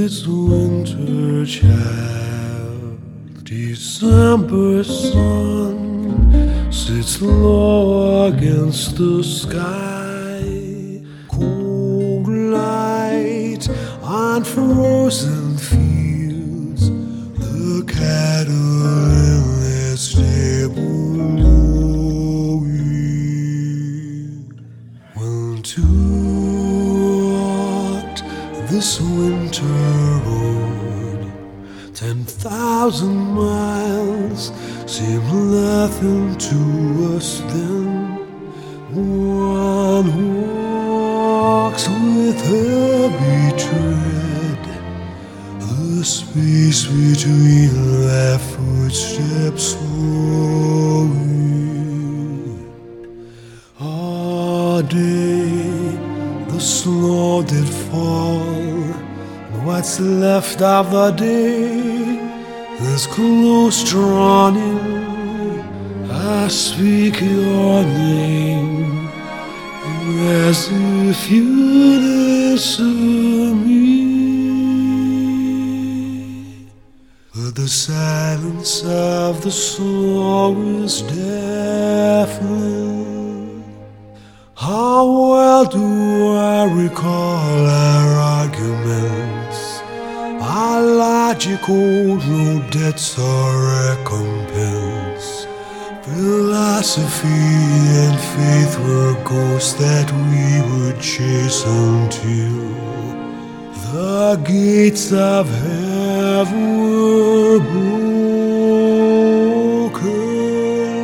is winter, child. December sun sits low against the sky. Cold light on frozen fields, the cattle in their stable lowing. When too hot this winter road, 10,000 miles seem nothing to us then. One walks with heavy tread, the space between their footsteps slowing. All day the snow did fall, and what's left of the day is close drawn in. I speak your name as if you'd answer me, but the silence of the snow is deafening. How well do I recall our arguments, our logical no debts or recompense. Philosophy and faith were ghosts that we would chase until the gates of heaven were broken.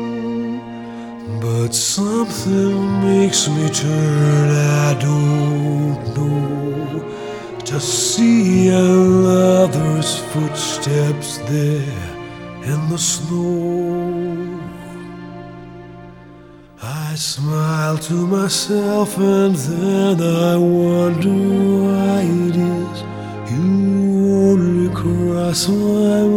But something makes me turn, I don't know, to see another's footsteps there in the snow. I smile to myself and then I wonder why it is you only cross my